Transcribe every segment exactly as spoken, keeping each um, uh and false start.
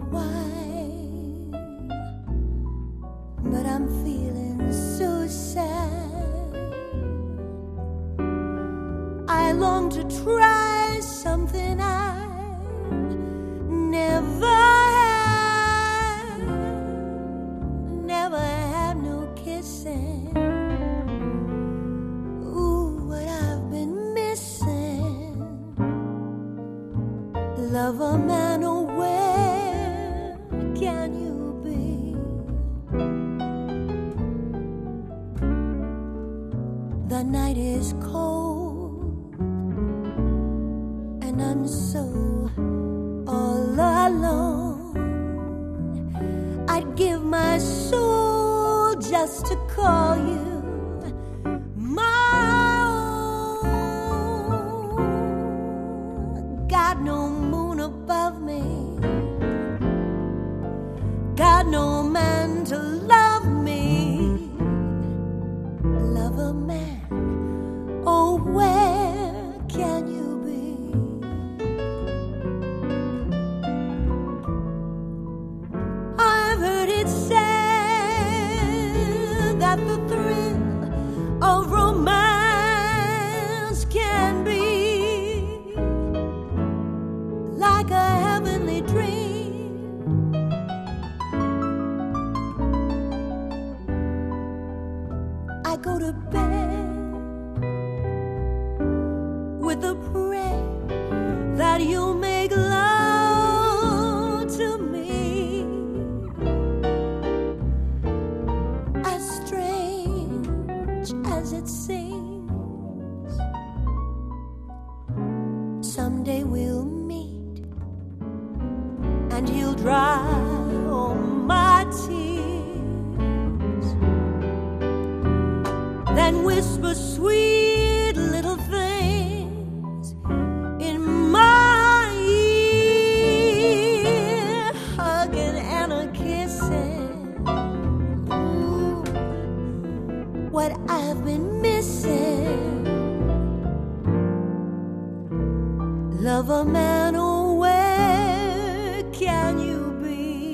wine, but I'm feeling so sad. I long to try something I never had, never had no kissing. Ooh, what I've been missing. Lover man, oh where can you be? The night is cold and I'm so all alone. I'd give my soul just to call you my own. Got no moon above me, got no man to love me. Lover man, oh where can you be? I've heard it said that the thrill of romance can be like a heavenly dream. I go to bed with a prayer that you'll make love to me. As strange as it seems, someday we'll meet and you'll dry all my tears, then whisper sweet little things in my ear, hugging and a kissing. Ooh, what I've been missing. Lover man, oh where can you be?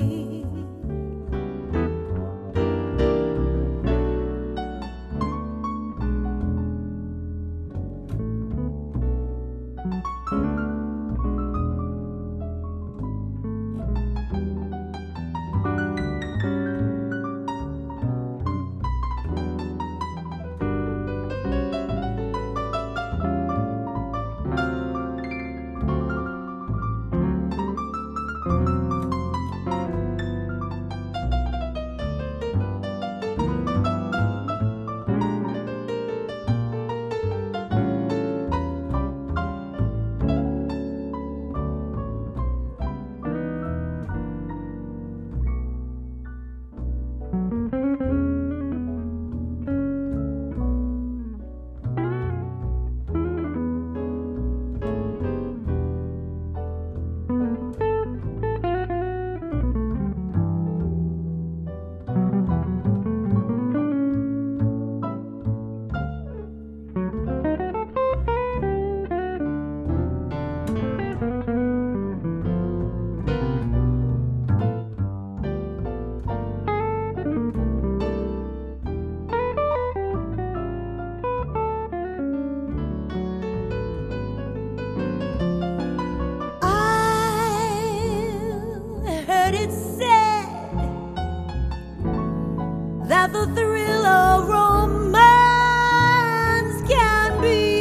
That the thrill of romance can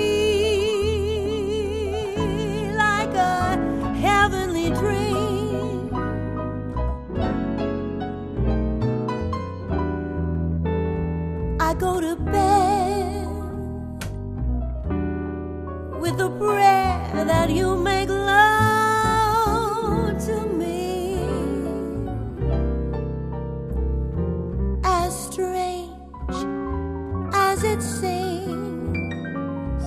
be like a heavenly dream. I go to bed with a prayer that you make love to me. Strange as it seems,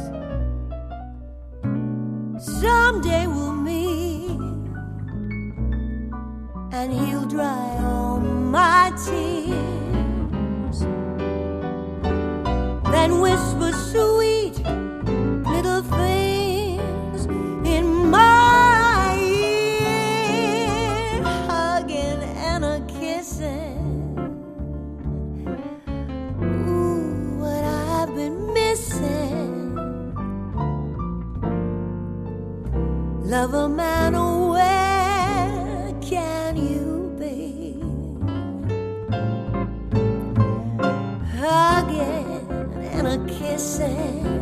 someday we'll meet and he'll dry all my tears, then whisper sweet little things in my ear, hug and where can you be? Hugging and a kissing